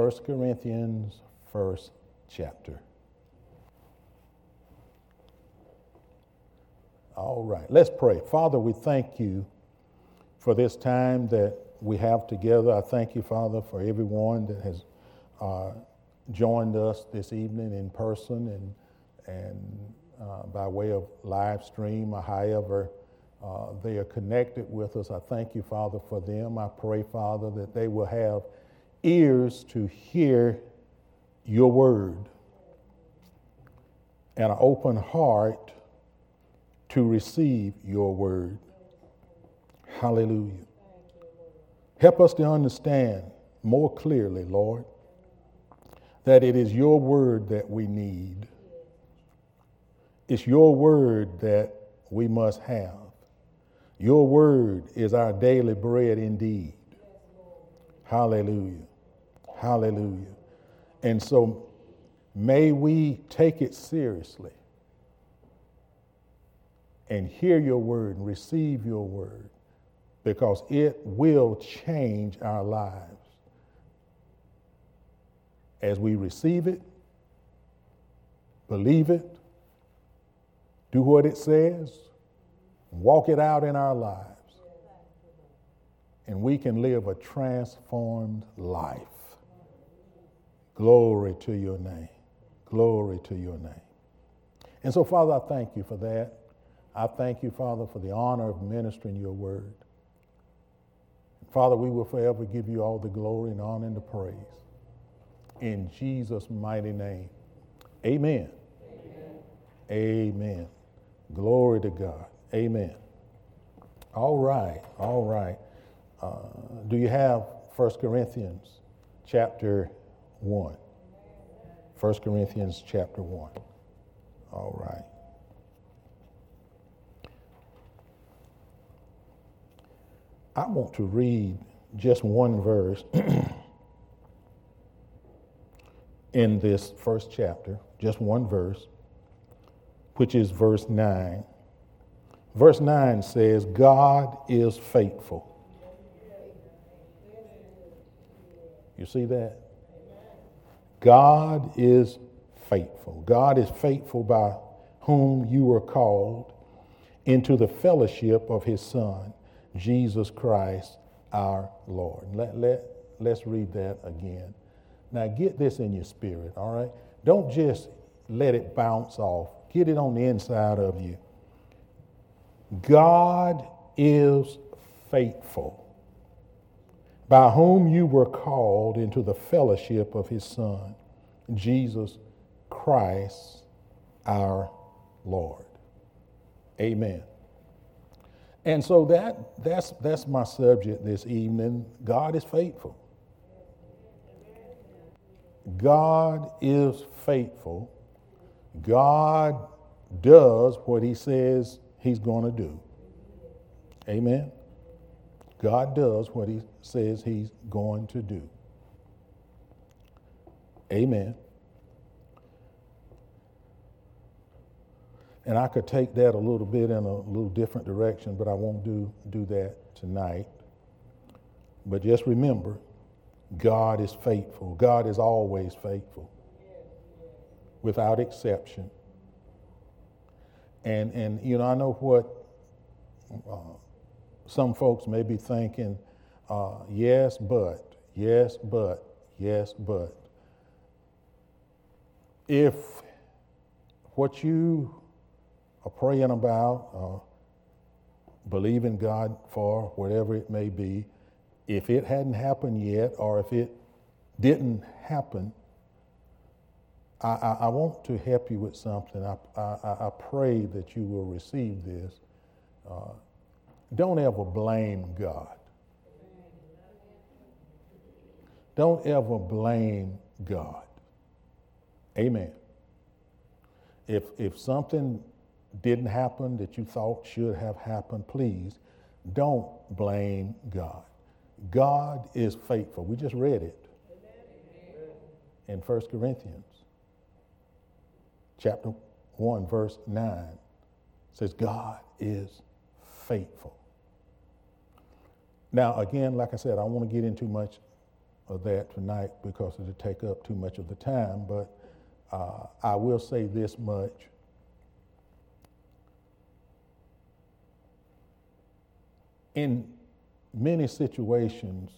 1 Corinthians, first chapter. All right, let's pray. Father, we thank you for this time that we have together. I thank you, Father, for everyone that has joined us this evening in person and by way of live stream or however they are connected with us. I thank you, Father, for them. I pray, Father, that they will have ears to hear your word and an open heart to receive your word. Hallelujah. Help us to understand more clearly, Lord, that it is your word that we need. It's your word that we must have. Your word is our daily bread indeed. Hallelujah. Hallelujah. And so may we take it seriously and hear your word and receive your word, because it will change our lives. As we receive it, believe it, do what it says, walk it out in our lives, and we can live a transformed life. Glory to your name. Glory to your name. And so, Father, I thank you for that. I thank you, Father, for the honor of ministering your word. Father, we will forever give you all the glory and honor and the praise. In Jesus' mighty name. Amen. Amen. Amen. Glory to God. Amen. All right. All right. Do you have 1 Corinthians chapter 1? 1 Corinthians chapter 1. All right. I want to read just one verse in this first chapter, just one verse, which is verse 9. Verse 9 says, God is faithful. You see that? God is faithful. God is faithful by whom you were called into the fellowship of his Son, Jesus Christ, our Lord. Let's read that again. Now get this in your spirit, all right? Don't just let it bounce off. Get it on the inside of you. God is faithful, by whom you were called into the fellowship of his Son, Jesus Christ, our Lord. Amen. And so that's my subject this evening. God is faithful. God is faithful. God does what he says he's going to do. Amen. God does what he says he's going to do. Amen. And I could take that a little bit in a little different direction, but I won't do that tonight. But just remember, God is faithful. God is always faithful, without exception. And you know, I know what some folks may be thinking, yes, but. If what you are praying about, believing God for, whatever it may be, if it hadn't happened yet, or if it didn't happen, I want to help you with something. I pray that you will receive this. Don't ever blame God. Don't ever blame God. Amen. If something didn't happen that you thought should have happened, please don't blame God. God is faithful. We just read it in 1 Corinthians chapter 1, verse 9. It says God is faithful. Now, again, like I said, I don't want to get into much of that tonight because it would take up too much of the time, but I will say this much. In many situations,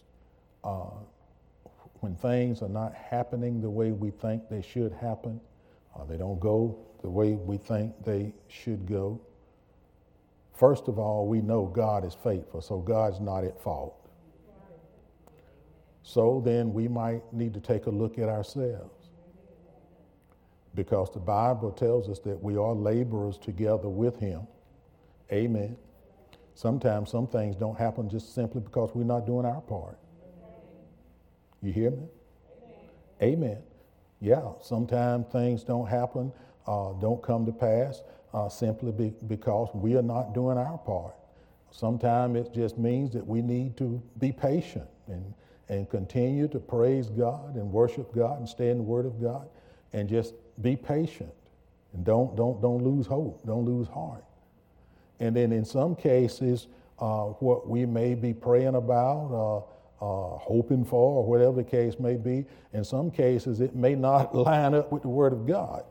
when things are not happening the way we think they should happen, or they don't go the way we think they should go, first of all, we know God is faithful, so God's not at fault. So then we might need to take a look at ourselves, because the Bible tells us that we are laborers together with him. Amen. Sometimes some things don't happen just simply because we're not doing our part. You hear me? Amen. Yeah, sometimes things don't happen, don't come to pass simply because we are not doing our part. Sometimes it just means that we need to be patient and continue to praise God and worship God and stay in the Word of God and just be patient and don't lose hope, don't lose heart. And then in some cases, what we may be praying about, hoping for, or whatever the case may be, in some cases it may not line up with the Word of God.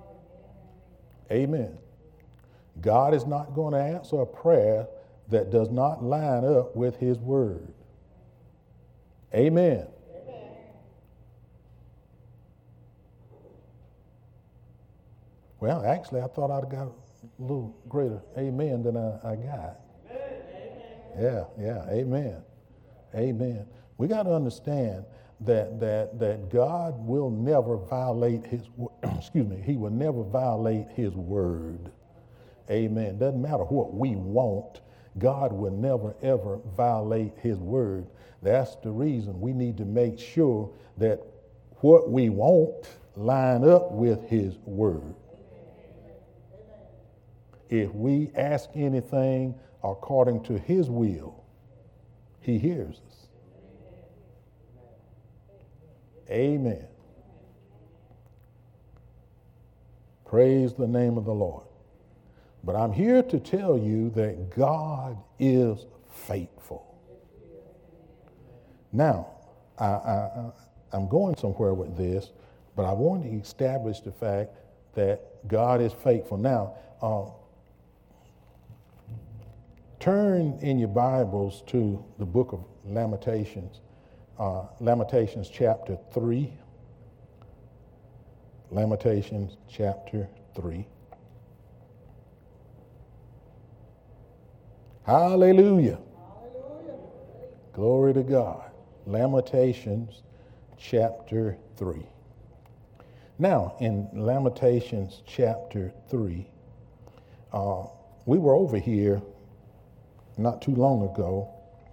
Amen. God is not going to answer a prayer that does not line up with his Word. Amen. Well, actually, I thought I'd got a little greater amen than I got. Yeah, amen. Amen. We got to understand that God will never violate his he will never violate his word. Amen. Doesn't matter what we want, God will never ever violate his word. That's the reason we need to make sure that what we want line up with his word. If we ask anything according to his will, he hears us. Amen. Praise the name of the Lord. But I'm here to tell you that God is faithful. Now, I'm going somewhere with this, but I want to establish the fact that God is faithful. Now, turn in your Bibles to the book of Lamentations, Lamentations chapter 3. Lamentations chapter 3. Hallelujah. Glory to God. Lamentations chapter 3. Now, in Lamentations chapter 3, we were over here not too long ago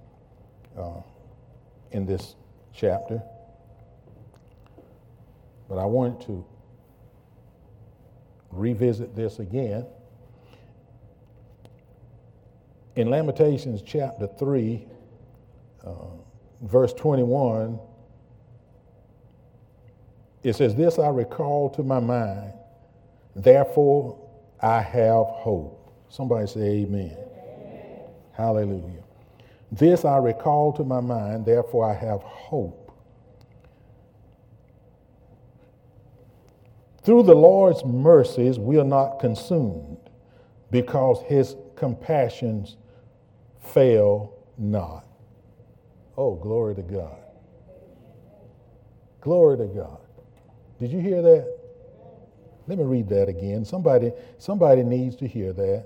in this chapter, but I wanted to revisit this again. In Lamentations chapter 3, verse 21, it says, "This I recall to my mind, therefore I have hope." Somebody say amen. Amen. Hallelujah. "This I recall to my mind, therefore I have hope. Through the Lord's mercies we are not consumed, because his compassions fail not." Oh, glory to God. Glory to God. Did you hear that? Let me read that again. Somebody needs to hear that.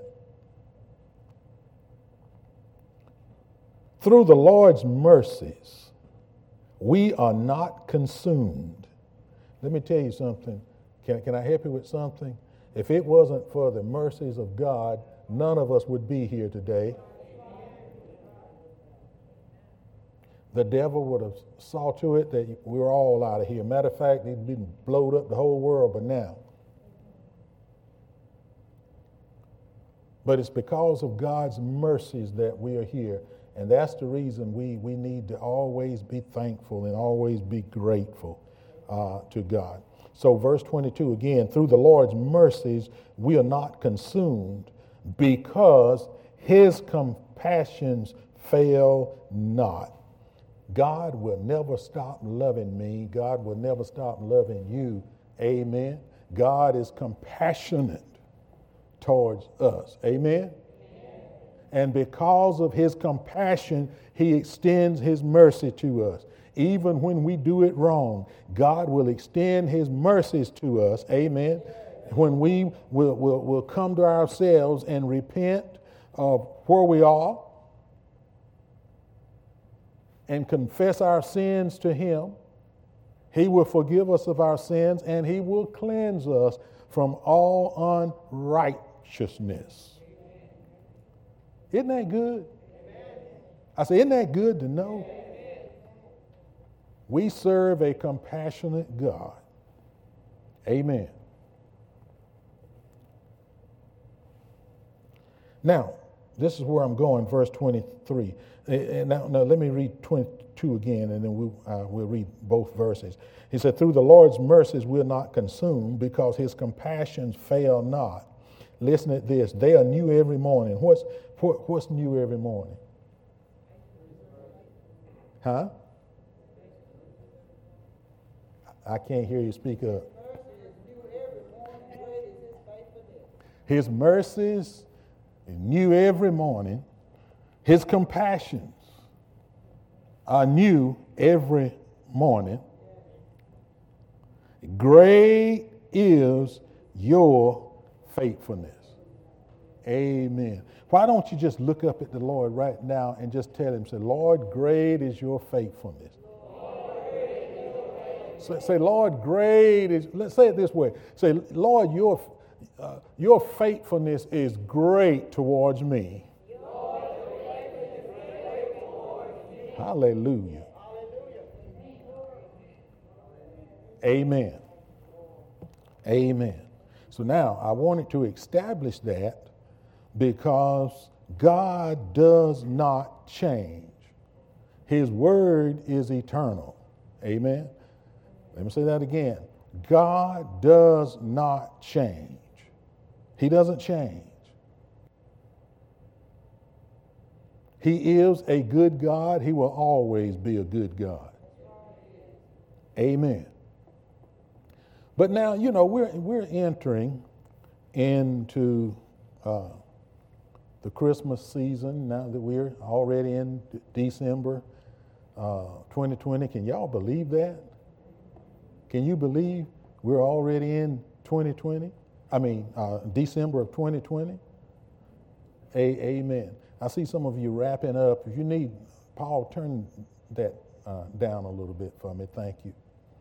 Through the Lord's mercies, we are not consumed. Let me tell you something. Can I help you with something? If it wasn't for the mercies of God, none of us would be here today. The devil would have saw to it that we were all out of here. Matter of fact, he'd been blowed up the whole world by now. But it's because of God's mercies that we are here. And that's the reason we need to always be thankful and always be grateful to God. So verse 22 again, "Through the Lord's mercies we are not consumed, because his compassions fail not." God will never stop loving me. God will never stop loving you. Amen. God is compassionate towards us. Amen. And because of his compassion, he extends his mercy to us. Even when we do it wrong, God will extend his mercies to us. Amen. When we will come to ourselves and repent of where we are and confess our sins to him, he will forgive us of our sins and he will cleanse us from all unrighteousness. Isn't that good? I say, isn't that good to know? We serve a compassionate God. Amen. Now, this is where I'm going, verse 23. And now let me read 22 again, and then we'll read both verses. He said, through the Lord's mercies we're not consumed, because his compassions fail not. Listen at this. They are new every morning. What's new every morning? Huh? I can't hear you speak up. His mercies are new every morning. His compassions are new every morning. Great is your faithfulness. Amen. Why don't you just look up at the Lord right now and just tell him, say, Lord, great is your faithfulness. Say, Lord, great is, let's say it this way. Say, Lord, your faithfulness is great towards me. Hallelujah. Amen. Amen. So now I wanted to establish that because God does not change. His word is eternal. Amen. Let me say that again. God does not change. He doesn't change. He is a good God. He will always be a good God. Amen. But now, we're entering into the Christmas season now that we're already in December 2020. Can y'all believe that? Can you believe we're already in 2020? December of 2020? Amen. I see some of you wrapping up. If you need, Paul, turn that down a little bit for me. Thank you.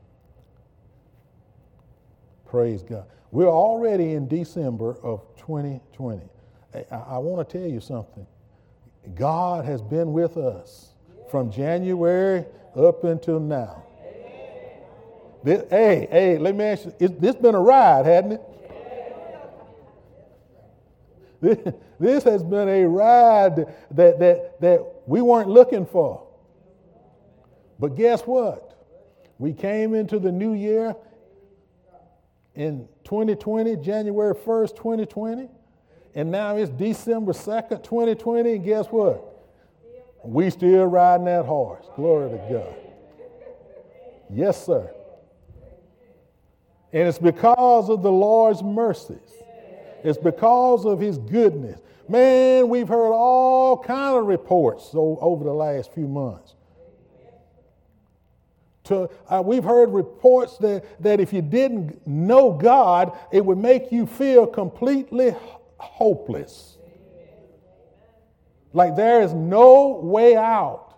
Praise God. We're already in December of 2020. I want to tell you something. God has been with us from January up until now. Hey, let me ask you, this been a ride, hasn't it? This has been a ride that we weren't looking for. But guess what? We came into the new year in 2020, January 1st, 2020, and now it's December 2nd, 2020, and guess what? We still riding that horse. Glory to God. Yes, sir. And it's because of the Lord's mercies. It's because of his goodness. Man, we've heard all kinds of reports over the last few months. We've heard reports that if you didn't know God, it would make you feel completely hopeless. Like there is no way out.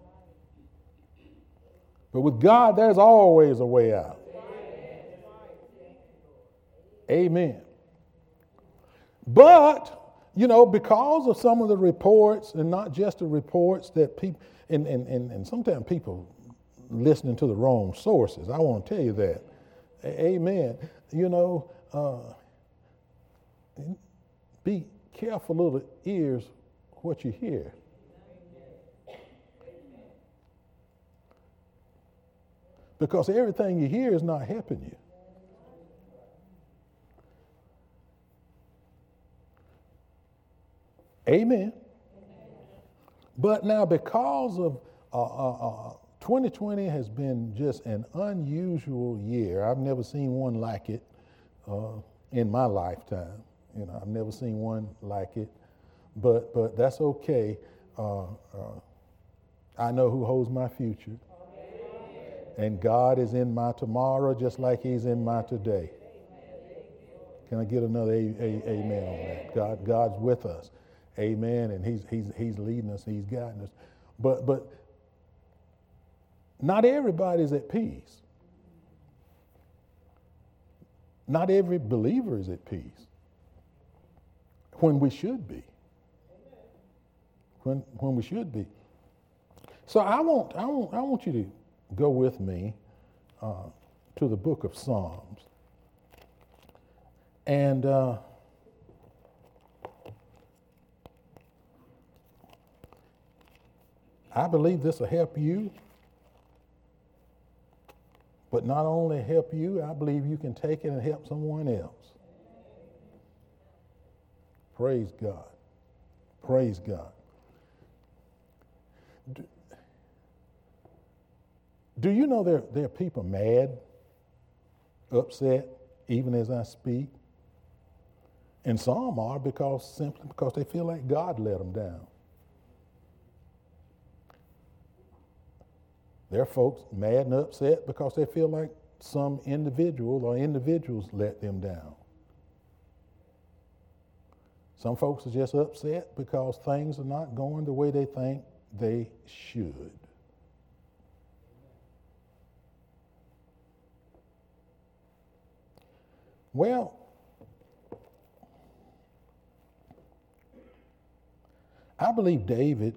But with God, there's always a way out. Amen. But, because of some of the reports, and not just the reports that people, and sometimes people listening to the wrong sources. I want to tell you that. Amen. Be careful of the ears what you hear. Because everything you hear is not helping you. Amen. But now because of 2020 has been just an unusual year. I've never seen one like it in my lifetime. You know, I've never seen one like it, but that's okay. I know who holds my future, and God is in my tomorrow just like He's in my today. Can I get another amen on that? God's with us, amen, and He's leading us, He's guiding us. But not everybody's at peace. Not every believer is at peace. When we should be. When we should be. So I want you to go with me to the book of Psalms. And I believe this will help you. But not only help you, I believe you can take it and help someone else. Praise God. Praise God. Do you know there are people mad, upset, even as I speak? And some are simply because they feel like God let them down. There are folks mad and upset because they feel like some individual or individuals let them down. Some folks are just upset because things are not going the way they think they should. Well, I believe David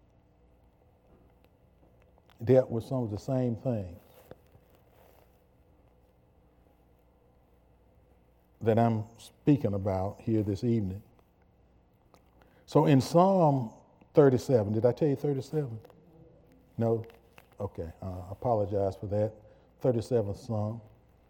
dealt with some of the same things that I'm speaking about here this evening. So in Psalm 37, did I tell you 37? No? Okay, I apologize for that. 37th Psalm.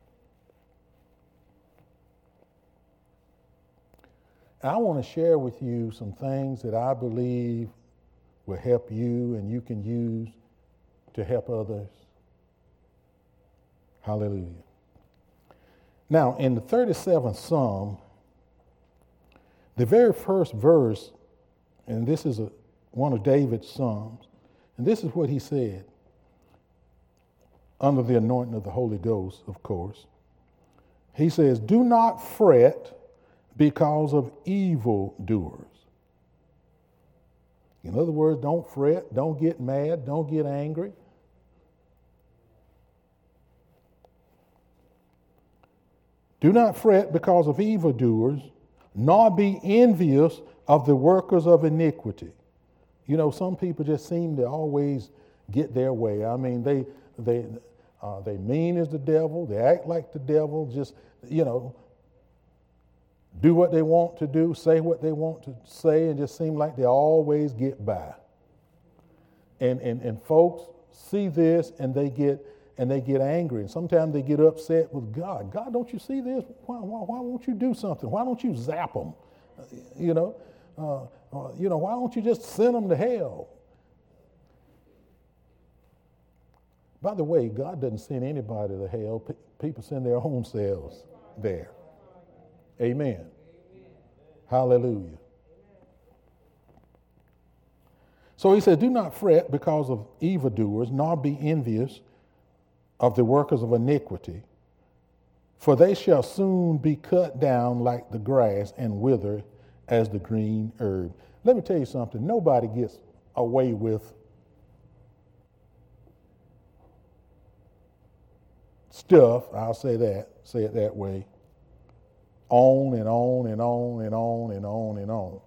I want to share with you some things that I believe will help you and you can use to help others. Hallelujah. Now, in the 37th Psalm, the very first verse, and this is one of David's Psalms, and this is what he said, under the anointing of the Holy Ghost, of course. He says, "Do not fret because of evildoers." In other words, don't fret, don't get mad, don't get angry. Do not fret because of evildoers, nor be envious of the workers of iniquity. You know, some people just seem to always get their way. I mean, they mean as the devil, they act like the devil, just, do what they want to do, say what they want to say, and just seem like they always get by. And folks see this and they get angry. And sometimes they get upset with God. God, don't you see this? Why won't you do something? Why don't you zap them? Why don't you just send them to hell? By the way, God doesn't send anybody to hell. People send their own selves there. Amen. Hallelujah. So he said, do not fret because of evildoers, nor be envious of the workers of iniquity, for they shall soon be cut down like the grass and wither as the green herb. Let me tell you something. Nobody gets away with stuff, I'll say it that way, on and on and on and on and on and on.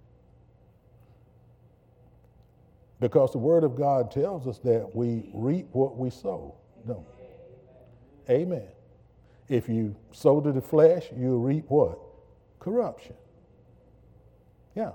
Because the Word of God tells us that we reap what we sow, don't we? Amen. If you sow to the flesh, you'll reap what? Corruption. Yeah.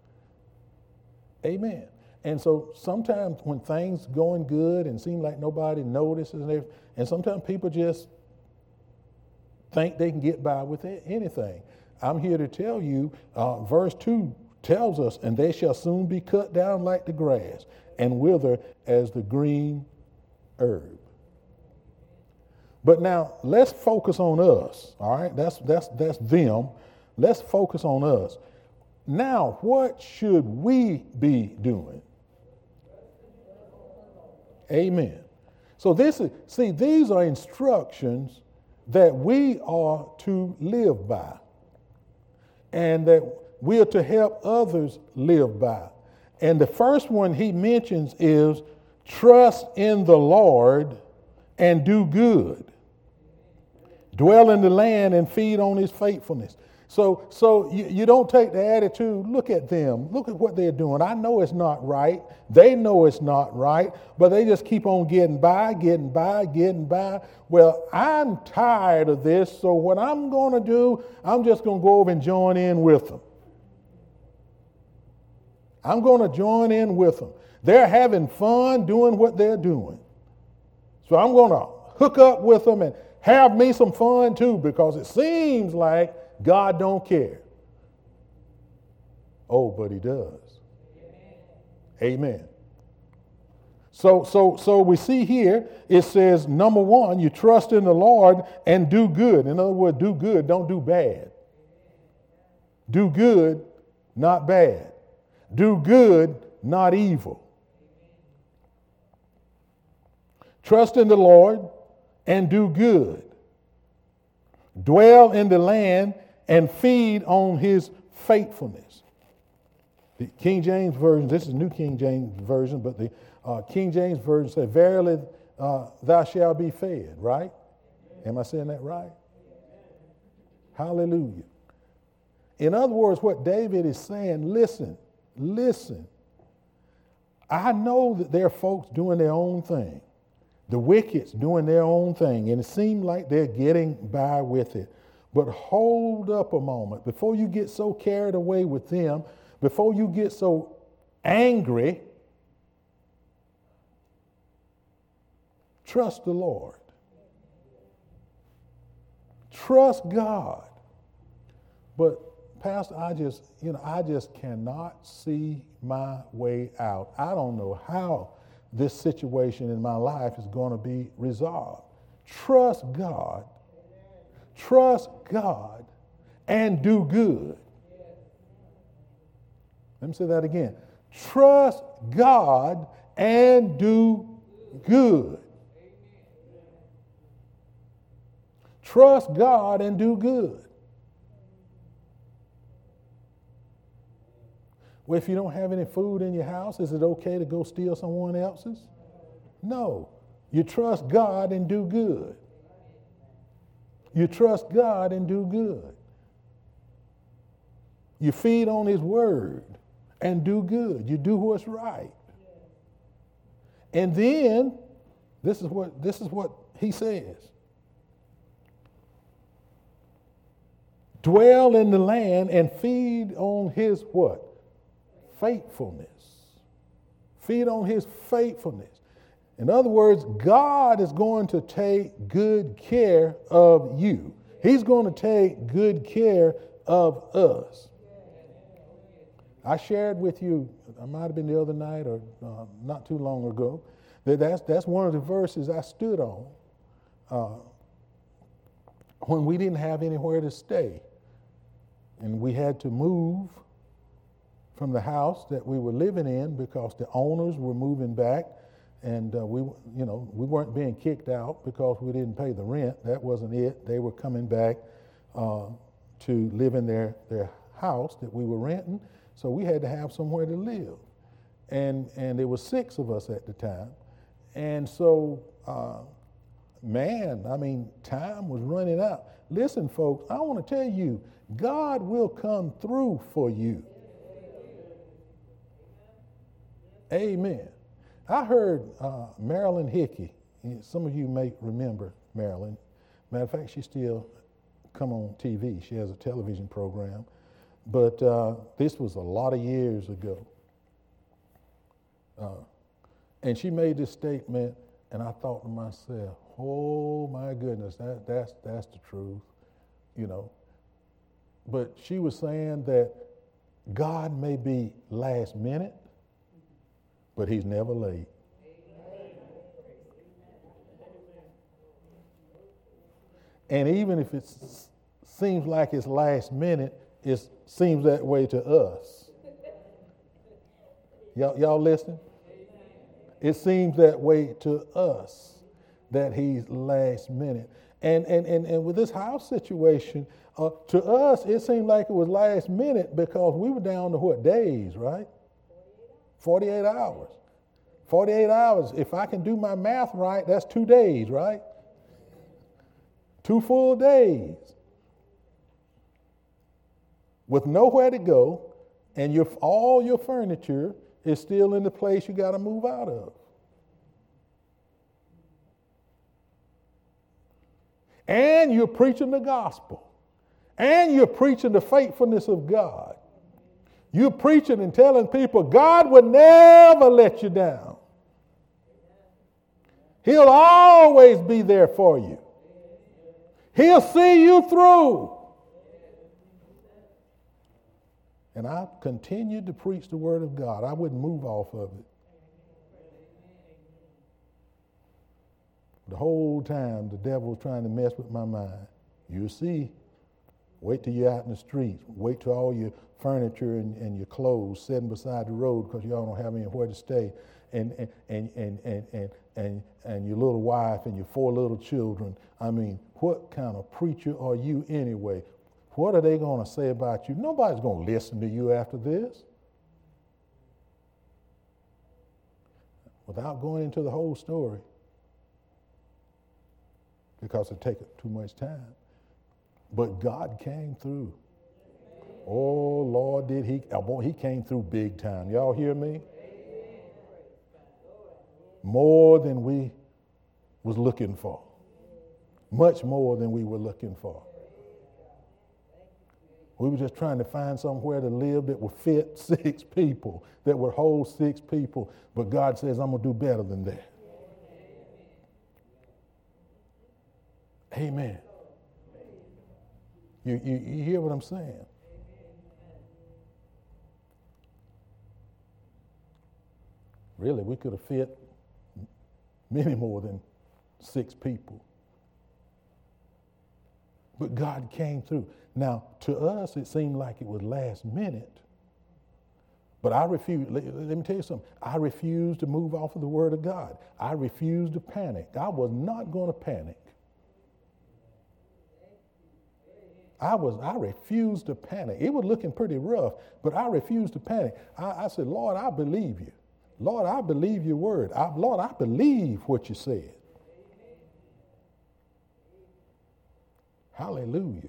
Amen. And so sometimes when things going good and seem like nobody notices and sometimes people just think they can get by with anything. I'm here to tell you, verse 2 tells us, and they shall soon be cut down like the grass and wither as the green herb. But now let's focus on us. All right, that's them. Let's focus on us. Now, what should we be doing? Amen. So these are instructions that we are to live by, and that we are to help others live by. And the first one he mentions is trust in the Lord and do good. Dwell in the land and feed on his faithfulness. So you don't take the attitude, look at them, look at what they're doing. I know it's not right. They know it's not right, but they just keep on getting by. Well, I'm tired of this, so what I'm going to do, I'm just going to go over and join in with them. I'm going to join in with them. They're having fun doing what they're doing. So I'm going to hook up with them and have me some fun too, because it seems like God don't care. Oh, but he does. Amen. So we see here, it says, number one, you trust in the Lord and do good. In other words, do good, don't do bad. Do good, not bad. Do good, not evil. Trust in the Lord and do good. Dwell in the land and feed on his faithfulness. The King James Version, this is New King James Version, but the King James Version says, verily thou shalt be fed, right? Am I saying that right? Hallelujah. In other words, what David is saying, listen. I know that there are folks doing their own thing. The wicked's doing their own thing, and it seems like they're getting by with it. But hold up a moment. Before you get so carried away with them, before you get so angry, trust the Lord. Trust God. But Pastor, I just cannot see my way out. I don't know how this situation in my life is going to be resolved. Trust God. Trust God and do good. Let me say that again. Trust God and do good. Trust God and do good. Well, if you don't have any food in your house, is it okay to go steal someone else's? No. You trust God and do good. You trust God and do good. You feed on his word and do good. You do what's right. And then, this is what he says. Dwell in the land and feed on his what? Faithfulness. Feed on his faithfulness. In other words, God is going to take good care of you. He's going to take good care of us. I shared with you, it might have been the other night or not too long ago, that's one of the verses I stood on when we didn't have anywhere to stay. And we had to move from the house that we were living in because the owners were moving back, and we weren't being kicked out because we didn't pay the rent. That wasn't it. They were coming back to live in their house that we were renting, so we had to have somewhere to live. And there were 6 of us at the time, and so time was running out. Listen, folks, I want to tell you, God will come through for you. Amen. I heard Marilyn Hickey. Some of you may remember Marilyn. Matter of fact, she still come on TV. She has a television program. But this was a lot of years ago. And she made this statement, and I thought to myself, oh my goodness, that's the truth, But she was saying that God may be last minute, but he's never late. And even if it seems like it's last minute, it seems that way to us. Y'all listening? It seems that way to us, that he's last minute. And with this house situation, to us, it seemed like it was last minute because we were down to what, days, right? 48 hours. 48 hours. If I can do my math right, that's 2 days, right? 2 full days. With nowhere to go, and all your furniture is still in the place you got to move out of. And you're preaching the gospel. And you're preaching the faithfulness of God. You're preaching and telling people God would never let you down. He'll always be there for you. He'll see you through. And I continued to preach the word of God. I wouldn't move off of it. The whole time the devil was trying to mess with my mind. You'll see. Wait till you're out in the streets. Wait till all your furniture and your clothes sitting beside the road because y'all don't have anywhere to stay. And your little wife and your 4 little children. I mean, what kind of preacher are you anyway? What are they going to say about you? Nobody's going to listen to you after this. Without going into the whole story, because it takes too much time. But God came through. Oh, Lord, did he? Boy, he came through big time. Y'all hear me? More than we was looking for. Much more than we were looking for. We were just trying to find somewhere to live that would fit 6 people, that would hold 6 people. But God says, I'm going to do better than that. Amen. You hear what I'm saying? Really, we could have fit many more than 6 people. But God came through. Now, to us, it seemed like it was last minute. But I refused. Let me tell you something. I refused to move off of the Word of God. I refused to panic. I was not going to panic. I refused to panic. It was looking pretty rough, but I refused to panic. I said, Lord, I believe you. Lord, I believe your word. Lord, I believe what you said. Hallelujah.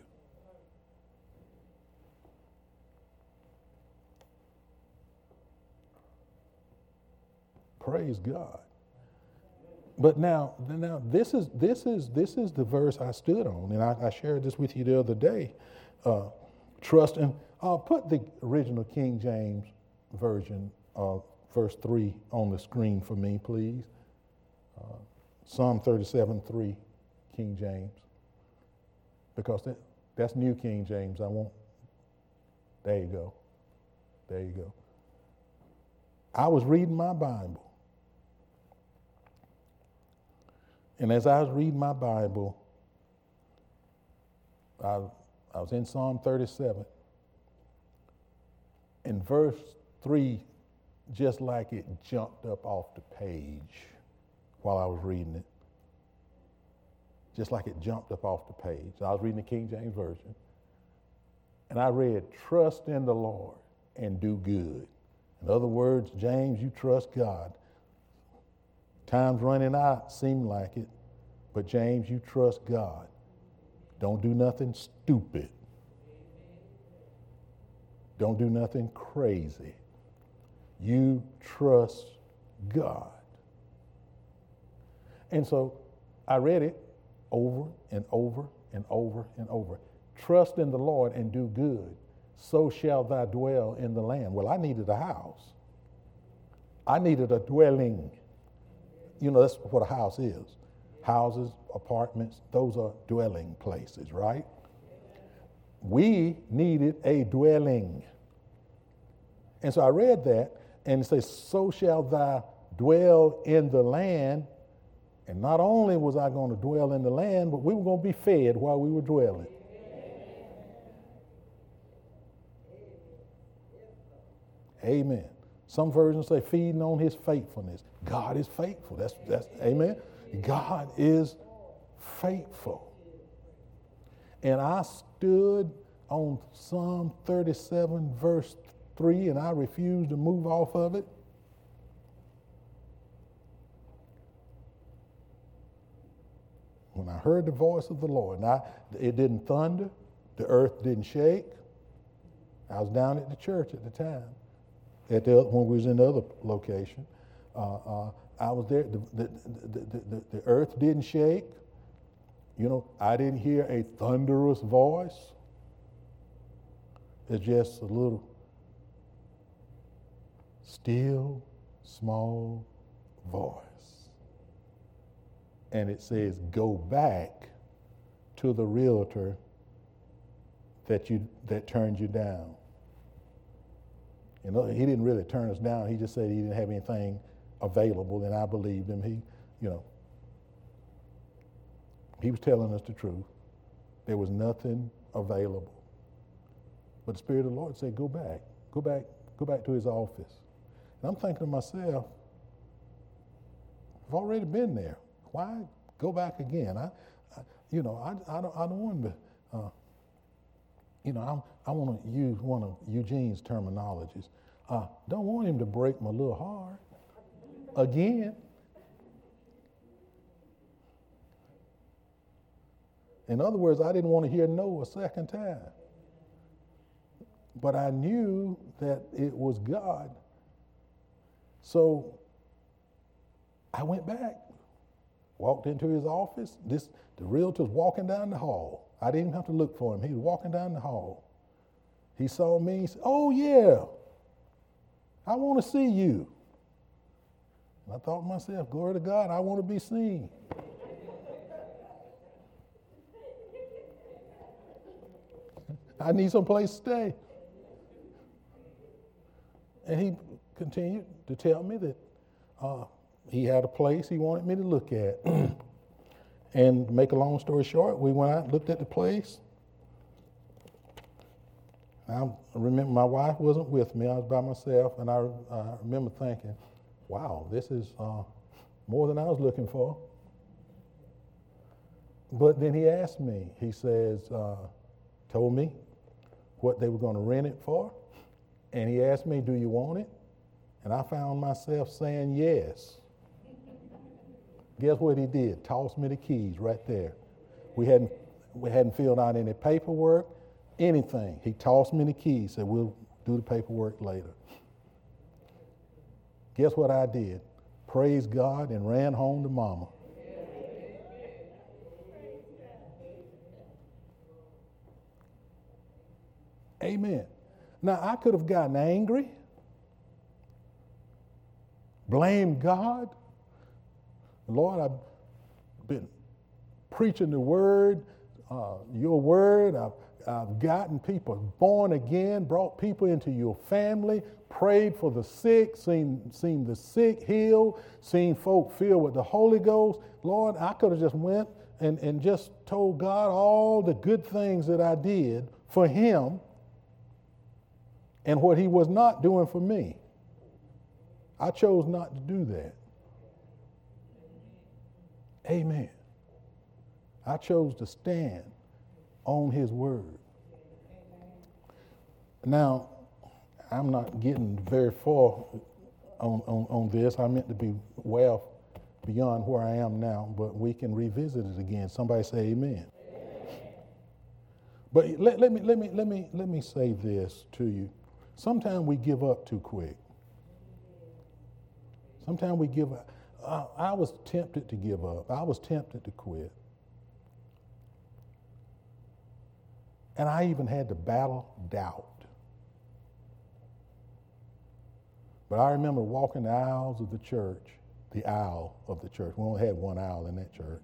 Praise God. But now this is the verse I stood on, and I shared this with you the other day. Trust in. Put the original King James version of verse 3 on the screen for me, please. Psalm 37:3, King James, because that's New King James. I won't. There you go. There you go. I was reading my Bible. And as I was reading my Bible, I was in Psalm 37. And verse 3, just like it jumped up off the page while I was reading it. Just like it jumped up off the page. I was reading the King James Version. And I read, trust in the Lord and do good. In other words, James, you trust God. Time's running out, seem like it. But James, you trust God. Don't do nothing stupid. Don't do nothing crazy. You trust God. And so I read it over and over and over and over. Trust in the Lord and do good. So shall thou dwell in the land. Well, I needed a house. I needed a dwelling. You know, that's what a house is. Houses, apartments, those are dwelling places, right? We needed a dwelling. And so I read that, and it says, so shall thou dwell in the land And not only was I going to dwell in the land, but we were going to be fed while we were dwelling. Amen. Some versions say feeding on his faithfulness. God is faithful. That's amen. God is faithful. And I stood on Psalm 37 verse 3 and I refused to move off of it. When I heard the voice of the Lord, and it didn't thunder, the earth didn't shake. I was down at the church at the time, when we was in the other location. I was there. The earth didn't shake. You know, I didn't hear a thunderous voice. It's just a little still, small voice. And it says, go back to the realtor that turned you down. You know, he didn't really turn us down. He just said he didn't have anything available, and I believed him. He was telling us the truth. There was nothing available. But the Spirit of the Lord said, go back to his office. And I'm thinking to myself, I've already been there. Why go back again? I don't want to. I want to use one of Eugene's terminologies. Don't want him to break my little heart again. In other words, I didn't want to hear no a second time. But I knew that it was God. So I went back. Walked into his office. The realtor's walking down the hall. I didn't even have to look for him. He was walking down the hall. He saw me. He said, oh, yeah, I want to see you. And I thought to myself, glory to God, I want to be seen. I need some place to stay. And he continued to tell me that he had a place he wanted me to look at. And to make a long story short, we went out and looked at the place. I remember my wife wasn't with me. I was by myself, and I remember thinking, wow, this is more than I was looking for. But then he asked me, he says, told me what they were going to rent it for, and he asked me, do you want it? And I found myself saying yes. Guess what he did? Tossed me the keys right there. We hadn't filled out any paperwork, anything. He tossed me the keys, said we'll do the paperwork later. Guess what I did? Praised God and ran home to Mama. Amen. Now I could have gotten angry, blamed God. Lord, I've been preaching the word, your word. I've gotten people born again, brought people into your family, prayed for the sick, seen the sick healed, seen folk filled with the Holy Ghost. Lord, I could have just went and just told God all the good things that I did for him and what he was not doing for me. I chose not to do that. Amen. I chose to stand on his word. Now, I'm not getting very far on this. I meant to be well beyond where I am now, but we can revisit it again. Somebody say amen. But let me say this to you. Sometimes we give up too quick. Sometimes we give up. I was tempted to give up. I was tempted to quit. And I even had to battle doubt. But I remember walking the aisles of the church, the aisle of the church. We only had one aisle in that church.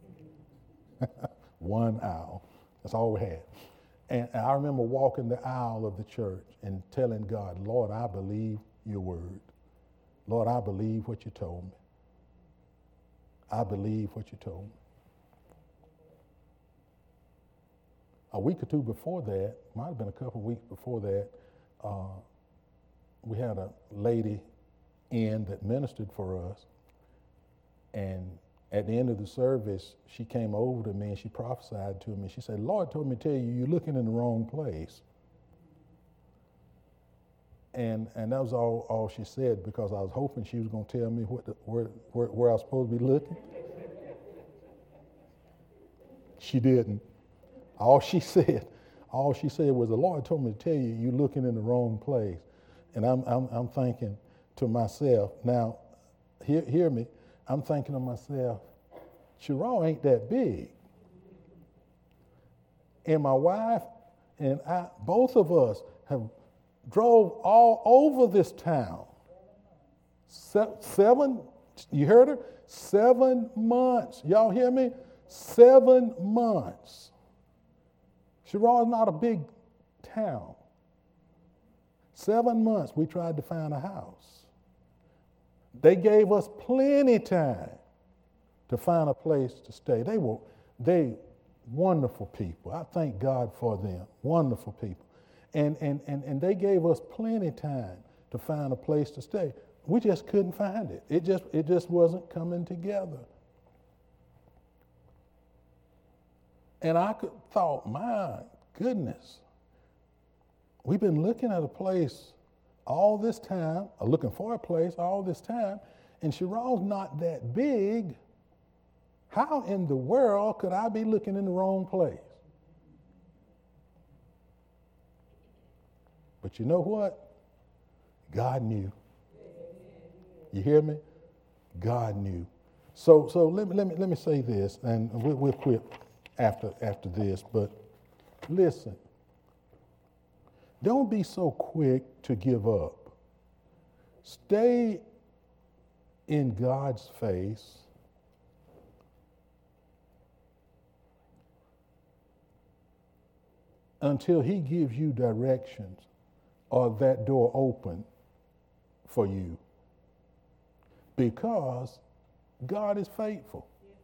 One aisle. That's all we had. And I remember walking the aisle of the church and telling God, Lord, I believe your word. Lord, I believe what you told me. I believe what you told me. A week or two before that, might have been a couple of weeks before that, we had a lady in that ministered for us. And at the end of the service, she came over to me and she prophesied to me. She said, Lord told me to tell you, you're looking in the wrong place. And that was all she said, because I was hoping she was going to tell me where I was supposed to be looking. She didn't. All she said was, the Lord told me to tell you, you're looking in the wrong place. And I'm thinking to myself, now, hear me, I'm thinking to myself, Cheraw ain't that big. And my wife and I, both of us, have drove all over this town. Seven, you heard her? 7 months. Y'all hear me? 7 months. Cheraw is not a big town. 7 months we tried to find a house. They gave us plenty time to find a place to stay. They wonderful people. I thank God for them. Wonderful people. And they gave us plenty time to find a place to stay. We just couldn't find it. It just wasn't coming together. And I thought, my goodness, we've been looking at a place all this time, or looking for a place all this time, and Cheraw's not that big. How in the world could I be looking in the wrong place? But you know what? God knew. You hear me? God knew. So let me say this, and we'll quit after this, but listen. Don't be so quick to give up. Stay in God's face. Until he gives you directions or that door open for you. Because God is faithful.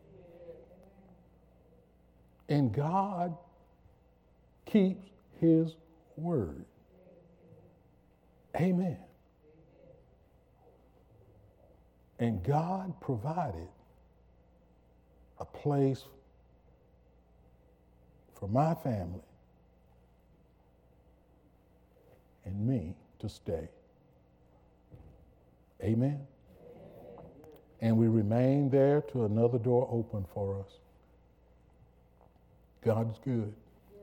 And God keeps his word. Amen. And God provided a place for my family and me to stay. Amen. And we remain there till another door opened for us. God is good.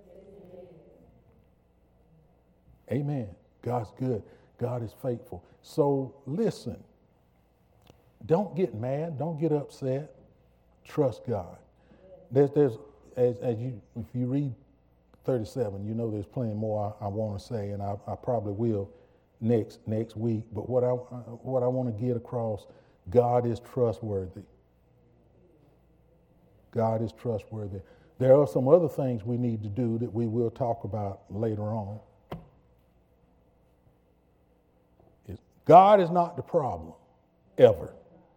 Amen. God's good. God is faithful. So listen, don't get mad. Don't get upset. Trust God. There's if you read 37, you know there's plenty more I want to say, and I probably will next week. But what I want to get across, God is trustworthy. God is trustworthy. There are some other things we need to do that we will talk about later on. God is not the problem, ever.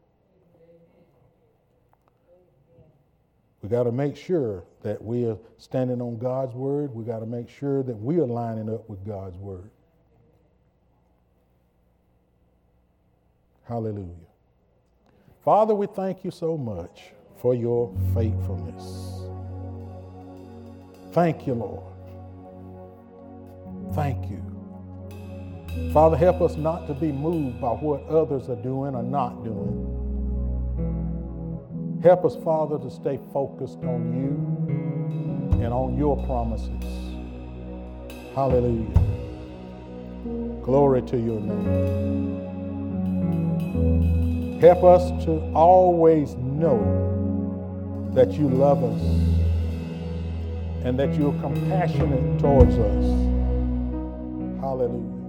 We got to make sure that we are standing on God's word. We got to make sure that we are lining up with God's word. Hallelujah. Father, we thank you so much for your faithfulness. Thank you, Lord. Thank you. Father, help us not to be moved by what others are doing or not doing. Help us, Father, to stay focused on you and on your promises. Hallelujah. Glory to your name. Help us to always know that you love us and that you're compassionate towards us. Hallelujah.